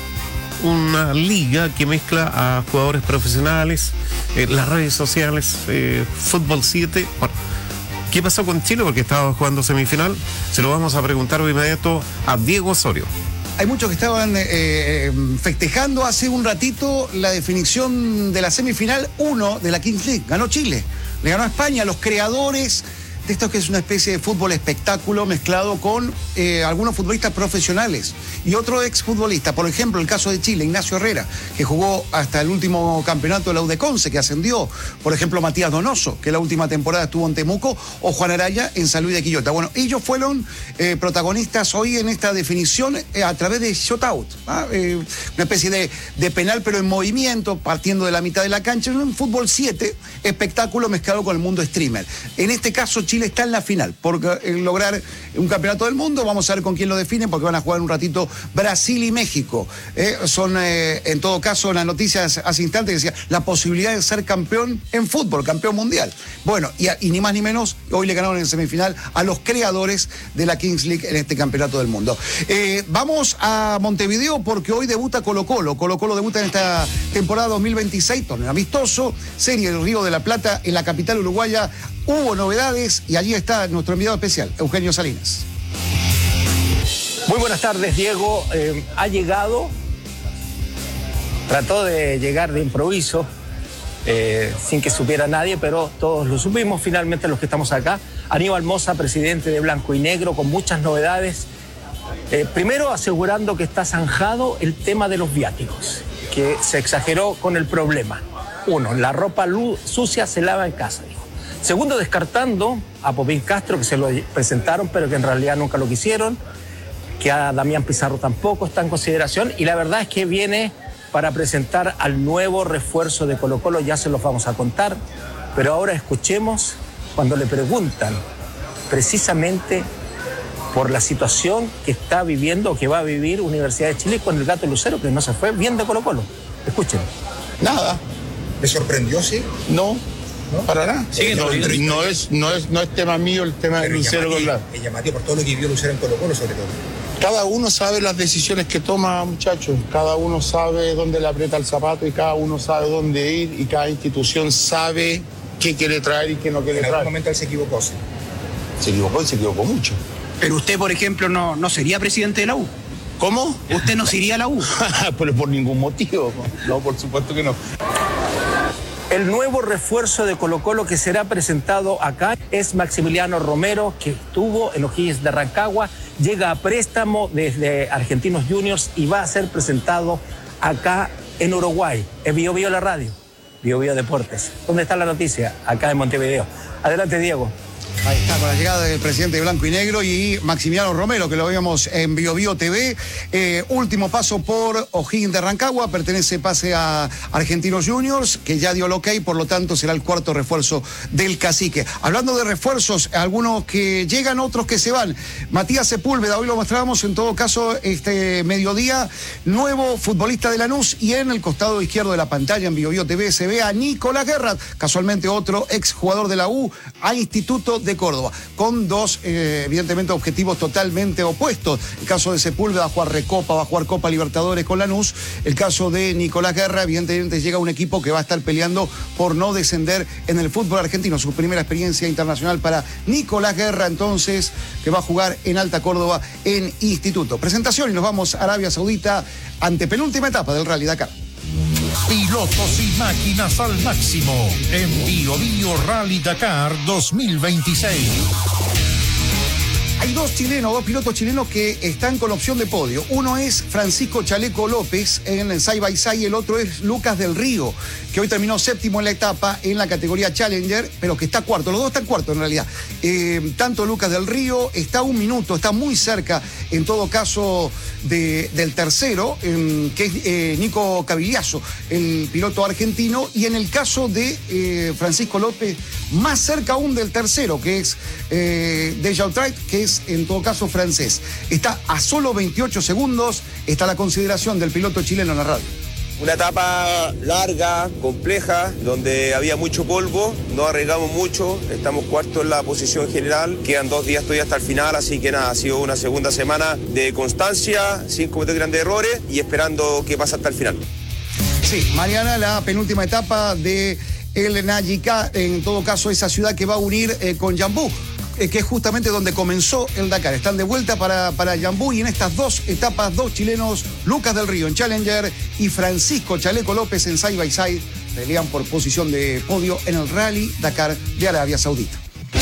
una liga que mezcla a jugadores profesionales, eh, las redes sociales, eh, Fútbol siete. Bueno, ¿qué pasó con Chile? Porque estaba jugando semifinal. Se lo vamos a preguntar de inmediato a Diego Osorio. Hay muchos que estaban eh, festejando hace un ratito la definición de la semifinal uno de la Kings League. Ganó Chile, le ganó a España, los creadores de esto, que es una especie de fútbol espectáculo mezclado con eh, algunos futbolistas profesionales y otro exfutbolista. Por ejemplo, el caso de Chile, Ignacio Herrera, que jugó hasta el último campeonato de la U de Conce, que ascendió. Por ejemplo, Matías Donoso, que la última temporada estuvo en Temuco, o Juan Araya en San Luis de Quillota. Bueno, ellos fueron eh, protagonistas hoy en esta definición eh, a través de shutout, ¿ah? eh, una especie de, de penal pero en movimiento, partiendo de la mitad de la cancha. Un fútbol siete, espectáculo mezclado con el mundo streamer. En este caso, Chile está en la final por lograr un campeonato del mundo. Vamos a ver con quién lo define, porque van a jugar un ratito Brasil y México. Eh, son, eh, en todo caso, las noticias hace instantes decía la posibilidad de ser campeón en fútbol, campeón mundial. Bueno, y, y ni más ni menos, hoy le ganaron en semifinal a los creadores de la Kings League en este campeonato del mundo. Eh, vamos a Montevideo, porque hoy debuta Colo Colo. Colo Colo debuta en esta temporada dos mil veintiséis, torneo amistoso, Serie del Río de la Plata en la capital uruguaya. Hubo novedades y allí está nuestro enviado especial, Eugenio Salinas. Muy buenas tardes, Diego. Eh, ha llegado, trató de llegar de improviso, eh, sin que supiera nadie, pero todos lo supimos, finalmente los que estamos acá. Aníbal Mosa, presidente de Blanco y Negro, con muchas novedades. Eh, primero, asegurando que está zanjado el tema de los viáticos, que se exageró con el problema. Uno, la ropa sucia se lava en casa, dijo. Segundo, descartando a Popín Castro, que se lo presentaron, pero que en realidad nunca lo quisieron, que a Damián Pizarro tampoco está en consideración, y la verdad es que viene para presentar al nuevo refuerzo de Colo Colo, ya se los vamos a contar, pero ahora escuchemos cuando le preguntan precisamente por la situación que está viviendo o que va a vivir Universidad de Chile con el Gato Lucero, que no se fue bien de Colo Colo. Escuchen. Nada. ¿Me sorprendió, sí? No. ¿No? Para nada. Sí, no, no, es, no, es, no es tema mío el tema de Lucero con la... Es llamativo por todo lo que vivió Lucero en Colo Colo, sobre todo. Cada uno sabe las decisiones que toma, muchachos. Cada uno sabe dónde le aprieta el zapato y cada uno sabe dónde ir y cada institución sabe qué quiere traer y qué no quiere traer. En algún momento él se equivocó, sí. Se equivocó y se equivocó mucho. Pero usted, por ejemplo, no, no sería presidente de la U. ¿Cómo? ¿Usted no se iría a la U? Pero por ningún motivo. No, por supuesto que no. El nuevo refuerzo de Colo-Colo que será presentado acá es Maximiliano Romero, que estuvo en O'Higgins de Rancagua, llega a préstamo desde Argentinos Juniors y va a ser presentado acá en Uruguay. Es Bio Bio la radio, Bio Bio Deportes. ¿Dónde está la noticia? Acá en Montevideo. Adelante, Diego. Ahí está, con la llegada del presidente Blanco y Negro y Maximiliano Romero, que lo vemos en Bio Bio T V. Eh, último paso por O'Higgins de Rancagua, pertenece pase a Argentinos Juniors, que ya dio el ok, por lo tanto será el cuarto refuerzo del Cacique. Hablando de refuerzos, algunos que llegan, otros que se van. Matías Sepúlveda, hoy lo mostrábamos, en todo caso, este mediodía, nuevo futbolista de Lanús, y en el costado izquierdo de la pantalla, en Bio Bio T V, se ve a Nicolás Guerra, casualmente otro exjugador de la U, a Instituto de Córdoba, con dos, eh, evidentemente, objetivos totalmente opuestos. El caso de Sepúlveda va a jugar Recopa, va a jugar Copa Libertadores con Lanús. El caso de Nicolás Guerra, evidentemente, llega un equipo que va a estar peleando por no descender en el fútbol argentino. Su primera experiencia internacional para Nicolás Guerra, entonces, que va a jugar en Alta Córdoba en Instituto. Presentación y nos vamos a Arabia Saudita, antepenúltima etapa del Rally Dakar. Pilotos y máquinas al máximo en Bio Bio Rally Dakar dos mil veintiséis. Hay dos chilenos, dos pilotos chilenos que están con opción de podio. Uno es Francisco Chaleco López en el Side by Side y el otro es Lucas del Río, que hoy terminó séptimo en la etapa en la categoría Challenger, pero que está cuarto. Los dos están cuartos en realidad. Eh, tanto Lucas del Río está a un minuto, está muy cerca, en todo caso, de, del tercero, eh, que es eh, Nico Cavigliaso, el piloto argentino. Y en el caso de eh, Francisco López, más cerca aún del tercero, que es eh, Deja Utrecht, que es en todo caso francés. Está a solo veintiocho segundos, está la consideración del piloto chileno en la radio. Una etapa larga, compleja, donde había mucho polvo, no arriesgamos mucho, estamos cuartos en la posición general, quedan dos días todavía hasta el final, así que nada, ha sido una segunda semana de constancia, sin cometer grandes errores y esperando que pase hasta el final. Sí, mañana la penúltima etapa de el Nayika, en todo caso esa ciudad que va a unir eh, con Yambú, eh, que es justamente donde comenzó el Dakar. Están de vuelta para, para Yambú y en estas dos etapas, dos chilenos, Lucas del Río en Challenger y Francisco Chaleco López en Side by Side, pelean por posición de podio en el Rally Dakar de Arabia Saudita.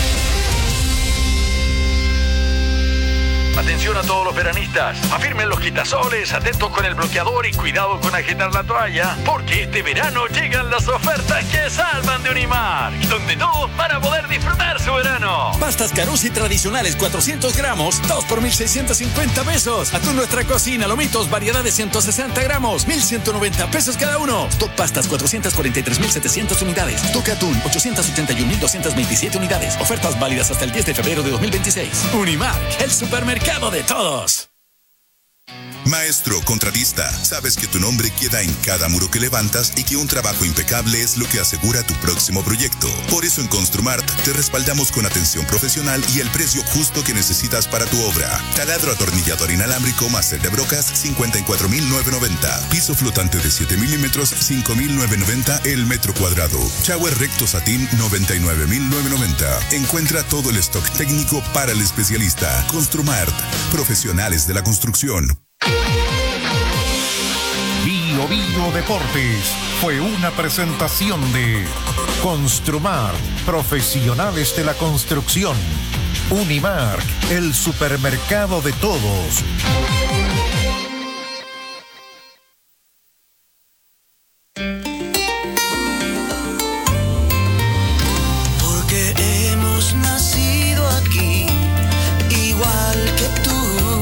Atención a todos los veranistas. Afirmen los quitasoles, atentos con el bloqueador y cuidado con agitar la toalla, porque este verano llegan las ofertas que salvan de Unimark, donde todos van a poder disfrutar su verano. Pastas Carusi tradicionales cuatrocientos gramos, dos por mil seiscientos cincuenta pesos. Atún Nuestra Cocina, lomitos, variedad de ciento sesenta gramos, mil ciento noventa pesos cada uno. Stock Pastas cuatrocientos cuarenta y tres mil setecientas unidades. Stock Atún ochocientos ochenta y un mil doscientos veintisiete unidades. Ofertas válidas hasta el diez de febrero de dos mil veintiséis. Unimark, el supermercado de todos. Maestro contratista, sabes que tu nombre queda en cada muro que levantas y que un trabajo impecable es lo que asegura tu próximo proyecto. Por eso en Construmart te respaldamos con atención profesional y el precio justo que necesitas para tu obra. Taladro atornillador inalámbrico máster de brocas cincuenta y cuatro mil novecientos noventa. Piso flotante de siete milímetros cinco mil novecientos noventa el metro cuadrado. Shower recto satín noventa y nueve mil novecientos noventa. Encuentra todo el stock técnico para el especialista. Construmart, profesionales de la construcción. Bio Bio Deportes fue una presentación de Construmar, profesionales de la construcción. Unimark, el supermercado de todos. Porque hemos nacido aquí, igual que tú.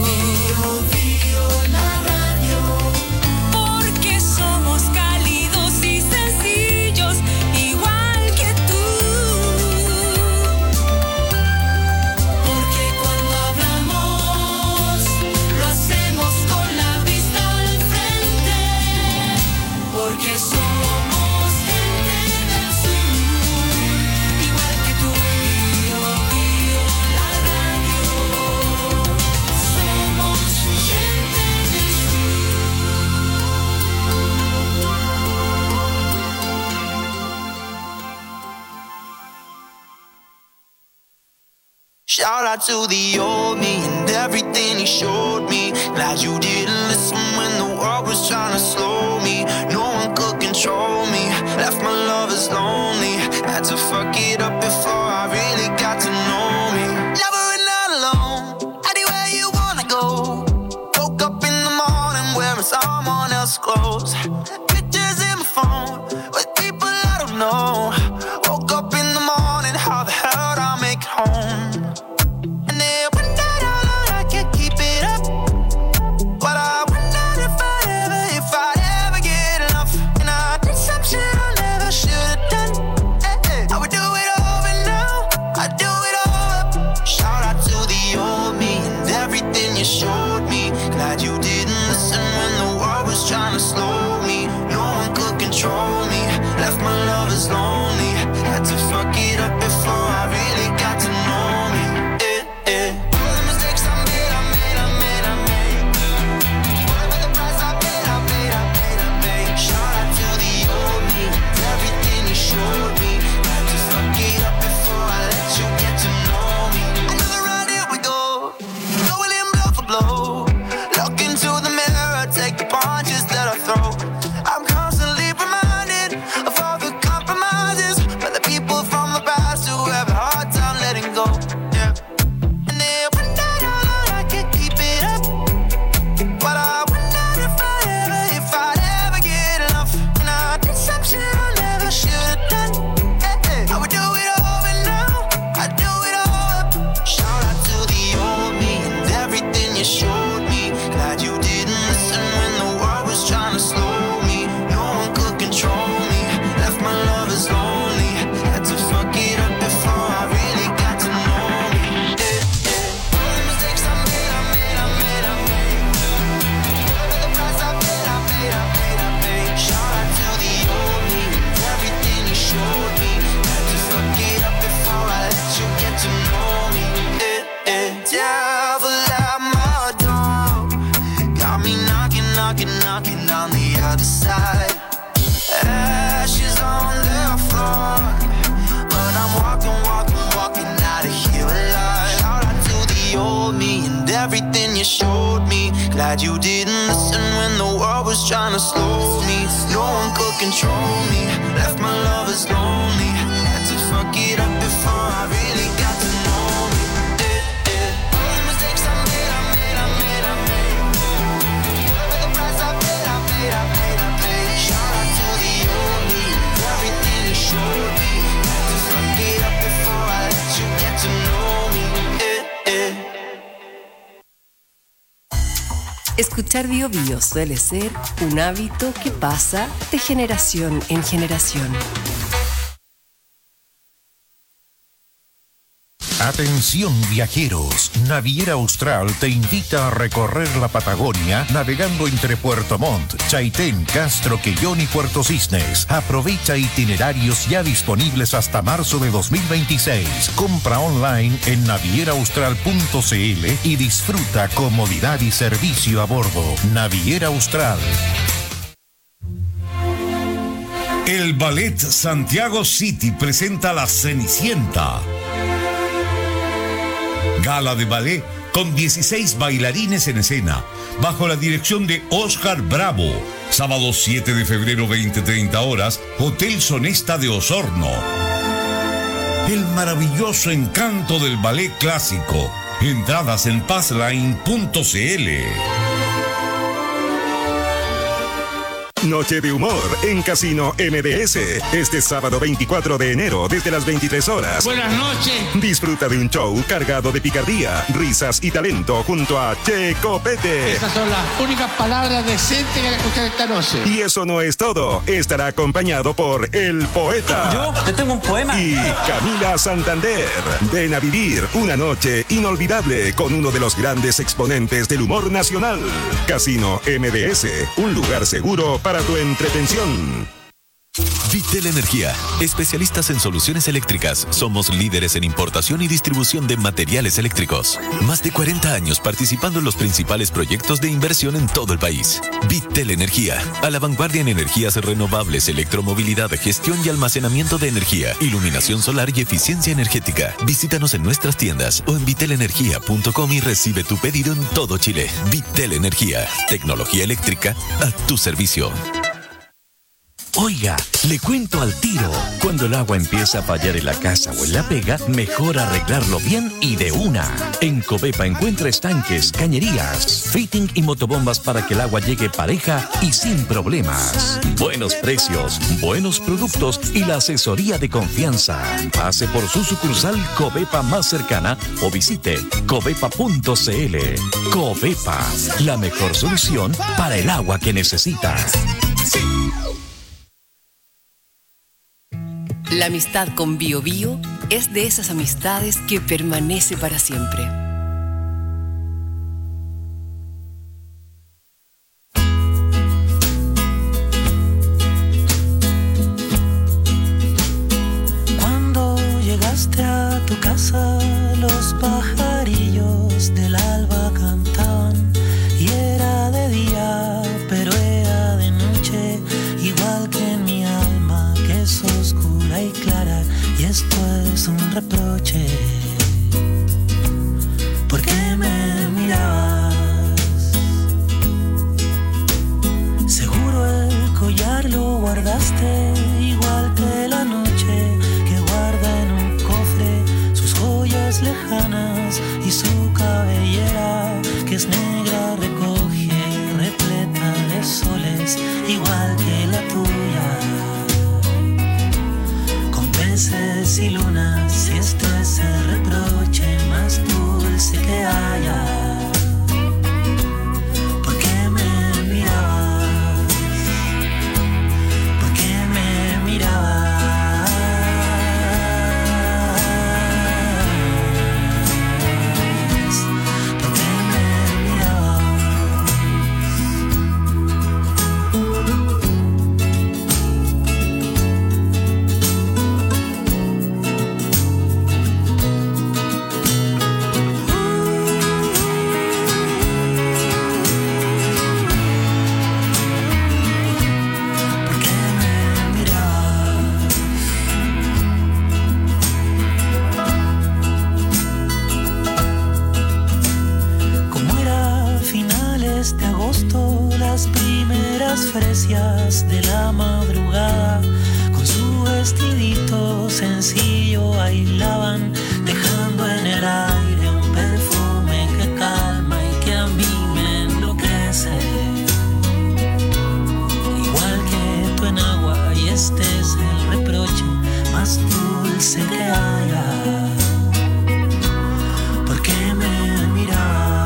Shout out to the old me and everything he showed me. Glad you didn't listen when the world was trying to slow me. No one could control me. Left my lovers lonely. is lonely. Had to fuck it up before I really got to know me. Eh, eh. All the mistakes I made, I made, I made, I made. Whatever the price I paid, I paid, I paid, I paid. Shout out to the old me, everything you showed me. Had to fuck it up before I let you get to know me. Another round, here we go. Going in blow for blow. Look into the mirror, take the punches that I throw. I'm constantly reminded of all the compromises by the people from the past who have a hard time letting go. Yeah. And they wonder how long I could keep it up. But I wonder if I ever, if I'd ever get enough. And I did some shit I never should have done. Hey, hey. I would do it over now. I'd do it all up. Shout out to the old me and everything you showed me. Glad you didn't listen when the world was trying to slow me. No one could control me. Left my lovers lonely. Had to fuck it up before I really got to know me. Eh, eh. All the mistakes I made, I made, I made, I made. Whatever the price I paid, I paid, I paid, I paid. Shout out to the old me. Everything you showed me. Had to fuck it up before I let you get to know me. Eh, eh. Devil at my door. Got me knocking, knocking, knocking on the other side. Ashes on the floor, but I'm walking, walking, walking out of here alive. Shout out to the old me and everything you showed me. Glad you didn't listen when the world was trying to slow me. No one could control me. Left my lovers lonely. Had to fuck it up before I really got to know me. Eh, eh. All the mistakes I made, I made, I made, I made. Whatever the price I paid, I paid, I paid, I paid. Shout out to the old me, everything you showed me. Had to fuck it up before I let you get to know me. Eh, eh. Escuchar Bio Bio suele ser un hábito que pasa de generación en generación. Atención viajeros, Naviera Austral te invita a recorrer la Patagonia navegando entre Puerto Montt, Chaitén, Castro, Quellón y Puerto Cisnes. Aprovecha itinerarios ya disponibles hasta marzo de dos mil veintiséis. Compra online en naviera austral punto c l y disfruta comodidad y servicio a bordo. Naviera Austral. El Ballet Santiago City presenta La Cenicienta. Gala de ballet con dieciséis bailarines en escena, bajo la dirección de Oscar Bravo. Sábado siete de febrero, veinte treinta horas, Hotel Sonesta de Osorno. El maravilloso encanto del ballet clásico. Entradas en passline punto c l. Noche de humor en Casino M D S. Este sábado veinticuatro de enero desde las veintitrés horas. Buenas noches. Disfruta de un show cargado de picardía, risas y talento junto a Che Copete. Esas son las únicas palabras decentes que voy a escuchar esta noche. Y eso no es todo. Estará acompañado por El Poeta. ¿Yo? Yo tengo un poema. Y Camila Santander. Ven a vivir una noche inolvidable con uno de los grandes exponentes del humor nacional. Casino M D S. Un lugar seguro para tu entretención. Vitel Energía, especialistas en soluciones eléctricas. Somos líderes en importación y distribución de materiales eléctricos. Más de cuarenta años participando en los principales proyectos de inversión en todo el país. Vitel Energía, a la vanguardia en energías renovables, electromovilidad, gestión y almacenamiento de energía, iluminación solar y eficiencia energética. Visítanos en nuestras tiendas o en vitel energía punto com y recibe tu pedido en todo Chile. Vitel Energía, tecnología eléctrica a tu servicio. Oiga, le cuento al tiro. Cuando el agua empieza a fallar en la casa o en la pega, mejor arreglarlo bien y de una. En Covepa encuentra estanques, cañerías, fitting y motobombas para que el agua llegue pareja y sin problemas. Buenos precios, buenos productos y la asesoría de confianza. Pase por su sucursal Covepa más cercana o visite covepa punto c l. Covepa, la mejor solución para el agua que necesita. La amistad con Bio Bio es de esas amistades que permanece para siempre. alas y su cabellera, que es negra, recoge repleta de soles, igual que la tuya. Con peces y lunas, y esto es el reproche más dulce que haya. ¿Por qué me mirabas? ¿Por qué me mirabas? De agosto, las primeras fresias de la madrugada, con su vestidito sencillo bailaban, dejando en el aire un perfume que calma y que a mí me enloquece. Igual que tú en agua, y este es el reproche más dulce que haya. ¿Por qué me miras?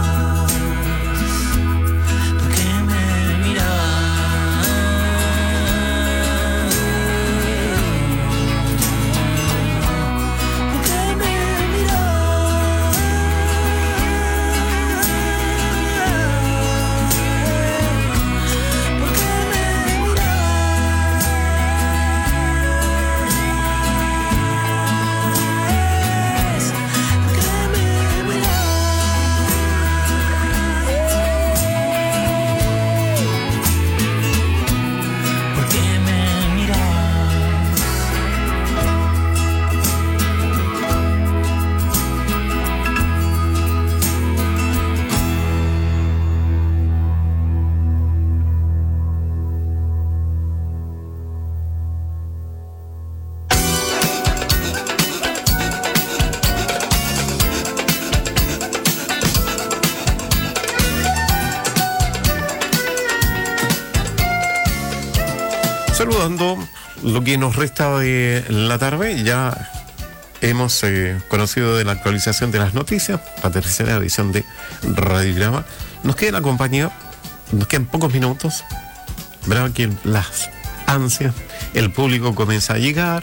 Saludando lo que nos resta de la tarde, ya hemos eh, conocido de la actualización de las noticias, la tercera edición de Radiograma. Nos queda la compañía, nos quedan pocos minutos, ¿verdad? Que las ansias, el público comienza a llegar,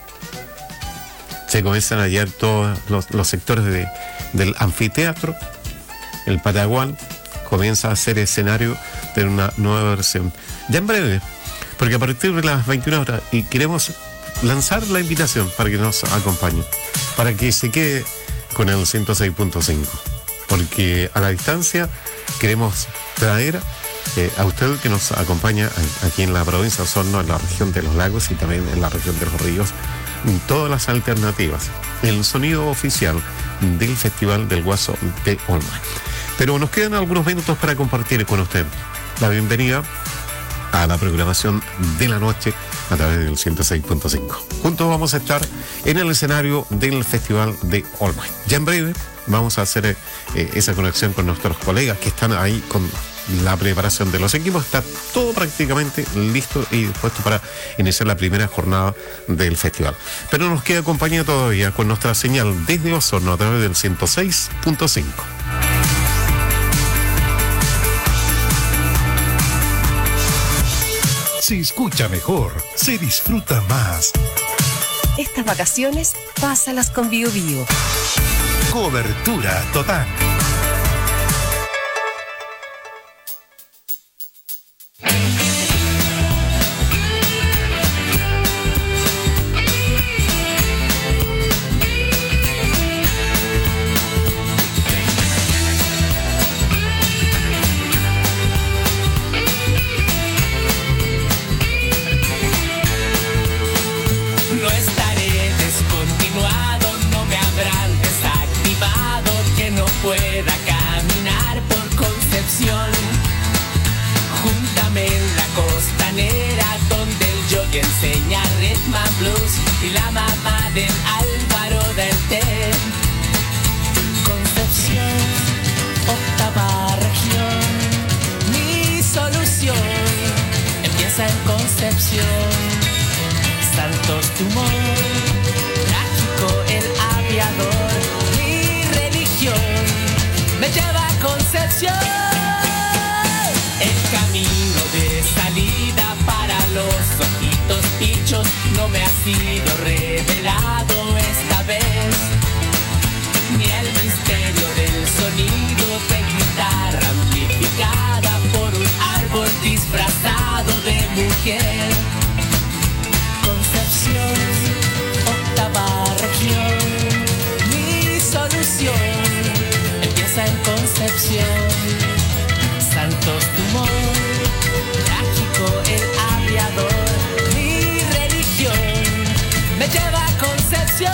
se comienzan a llegar todos los, los sectores de, del anfiteatro, el Patagual comienza a ser escenario de una nueva versión. Ya en breve, porque a partir de las veintiuna horas, y queremos lanzar la invitación para que nos acompañe, para que se quede con el ciento seis punto cinco, porque a la distancia queremos traer eh, a usted que nos acompaña aquí en la provincia de Osorno, en la región de los lagos y también en la región de los ríos, todas las alternativas, el sonido oficial del Festival del Guaso de Olma. Pero nos quedan algunos minutos para compartir con usted la bienvenida a la programación de la noche a través del ciento seis punto cinco. Juntos vamos a estar en el escenario del Festival de Olma. Ya en breve vamos a hacer eh, esa conexión con nuestros colegas que están ahí con la preparación de los equipos. Está todo prácticamente listo y dispuesto para iniciar la primera jornada del festival. Pero nos queda compañía todavía con nuestra señal desde Osorno a través del ciento seis punto cinco. Se escucha mejor, se disfruta más. Estas vacaciones, pásalas con Bio Bio. Cobertura total. Puedo empieza en Concepción. Santos Dumont, trágico el aviador. Mi religión me lleva a Concepción. El camino de salida para los ojitos pichos no me ha sido revelado esta vez. Ni el misterio del sonido de guitarra amplificada por un árbol disfrazado de mujer. Concepción, octava región, mi solución empieza en Concepción. Santos Dumont, trágico el aviador, mi religión me lleva a Concepción.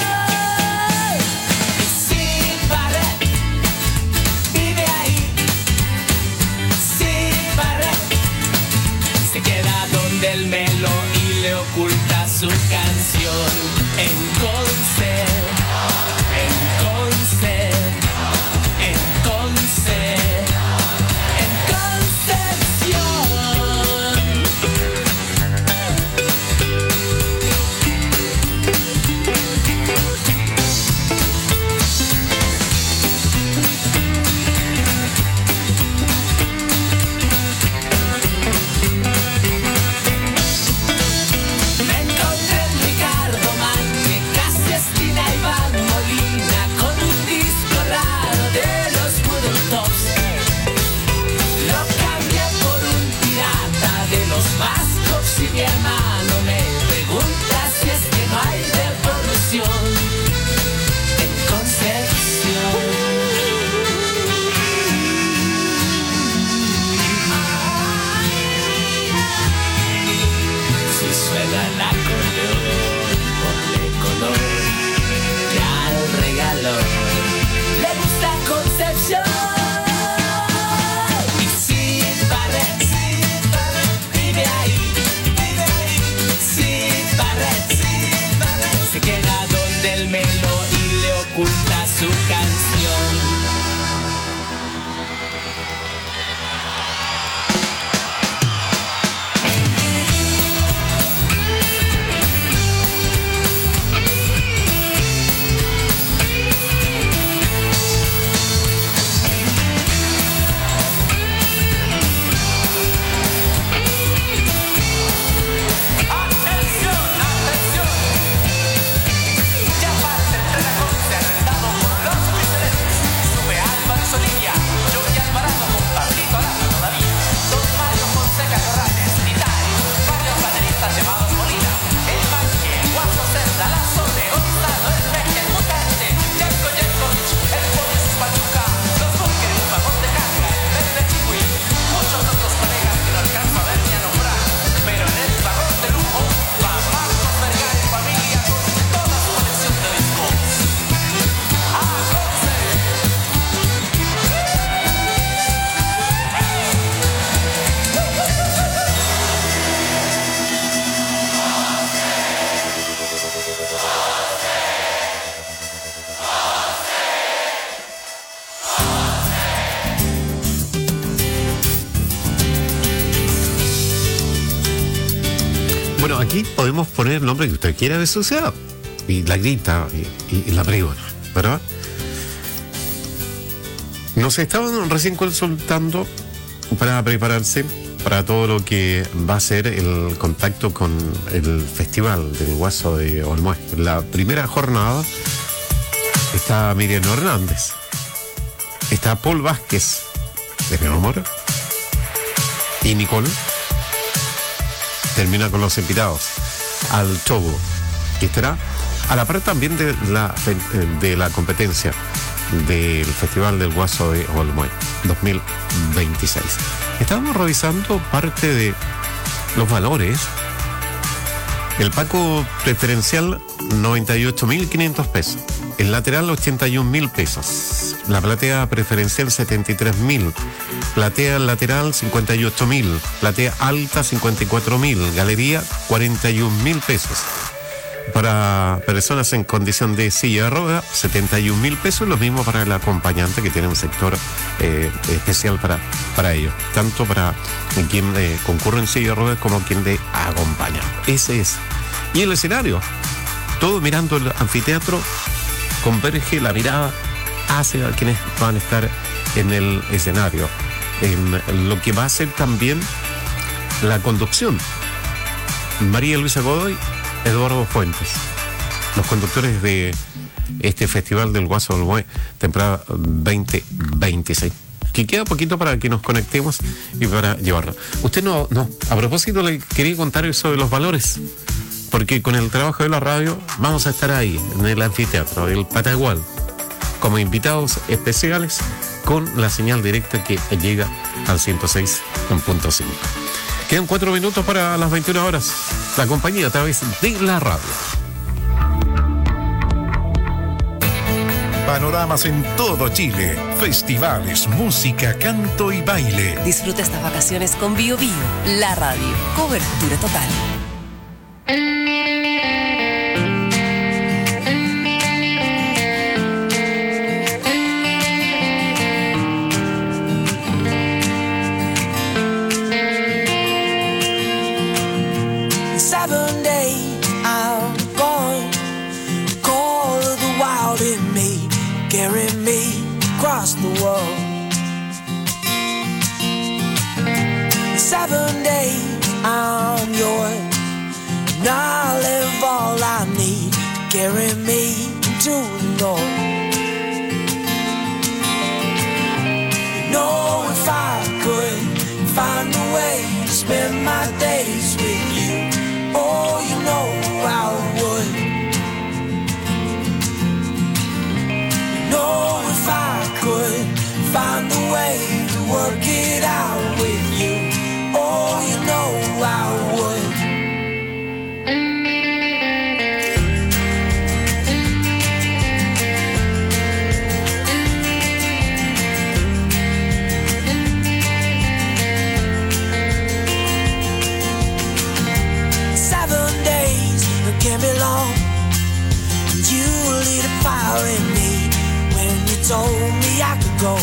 Del Melo y le oculta su canción en Conce, en Conce, en Conce, en Concepción. Mi hermano me pregunta si es que no hay revolución en Concepción. Si suena el acordeón, ponle color y al regalo le gusta Concepción. Se queda donde el Melo y le oculta su canción. Bueno, aquí podemos poner el nombre que usted quiera de su ciudad. Y la grita y, y, y la pregona, ¿verdad? Nos estaban recién consultando para prepararse para todo lo que va a ser el contacto con el Festival del Guaso de Olmué. La primera jornada está Miriam Hernández, está Paul Vázquez de Leonor Mora y Nicole. Termina con los invitados al Togo, que estará a la par también de la, de la competencia del Festival del Guaso de Olmué dos mil veintiséis. Estábamos revisando parte de los valores. El paco preferencial noventa y ocho mil quinientos pesos, el lateral ochenta y un mil pesos, la platea preferencial setenta y tres mil, platea lateral cincuenta y ocho mil, platea alta cincuenta y cuatro mil, galería cuarenta y un mil pesos, para personas en condición de silla de ruedas, setenta y un mil pesos, lo mismo para el acompañante, que tiene un sector eh, especial para, para ello, tanto para quien eh, concurre en silla de ruedas como quien le acompaña. Ese es. Y el escenario, todo mirando el anfiteatro, converge la mirada hacia quienes van a estar en el escenario, en lo que va a ser también la conducción. María Luisa Godoy, Eduardo Fuentes, los conductores de este Festival del Guaso del Buey, temporada veinte veintiséis. Que queda poquito para que nos conectemos y para llevarlo. Usted no, no, a propósito le quería contar eso de los valores, porque con el trabajo de la radio vamos a estar ahí, en el anfiteatro, el Patagual, como invitados especiales con la señal directa que llega al ciento seis punto cinco. Quedan cuatro minutos para las veintiuna horas. La compañía a través de la radio. Panoramas en todo Chile. Festivales, música, canto y baile. Disfruta estas vacaciones con Bio Bio, la radio. Cobertura total. Seven days I'm gone, call of the wild in me, carry me across the world. Seven days I'm yours, and I'll live all I need, carry me to the north. You know, if I could find a way to spend my days with you, oh, you know I would. You know, if I could find a way to work it out with you, oh, you know I would. Seven days can be long, and you lit a fire in me when you told me I could go.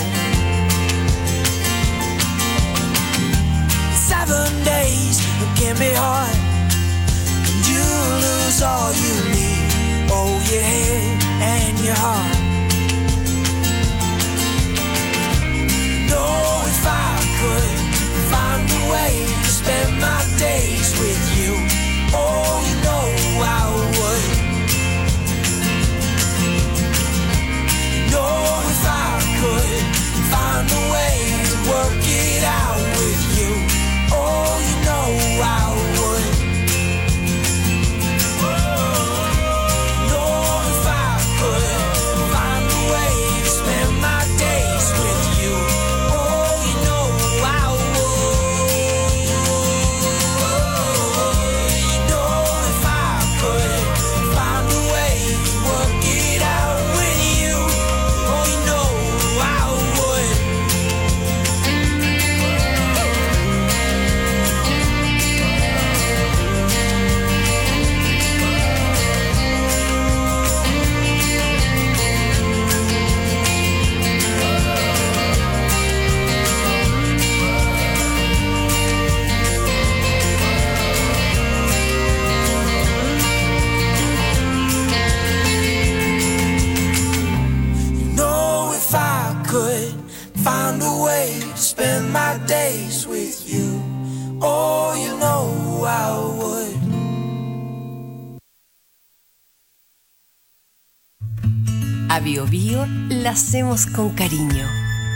Seven days can be hard, and you lose all you need, oh, your head and your heart. No, if I could find a way to spend my days with you, oh, you know I would. No, if I could find a way to work it out with you, oh, you know I would. No, if I could find a way to spend my days with you, oh, you know I would. You know, if I could find a way to work it out with you, oh, you know I would. You know, if I could find a way to spend my days with you, oh, you know I would. A Bio Bio la hacemos con cariño.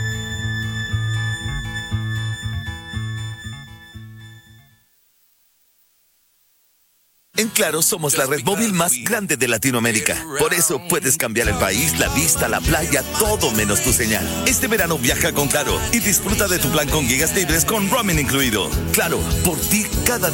En Claro somos la red móvil más grande de Latinoamérica. Por eso puedes cambiar el país, la vista, la playa, todo menos tu señal. Este verano viaja con Claro y disfruta de tu plan con gigas libres con roaming incluido. Claro, por ti cada día.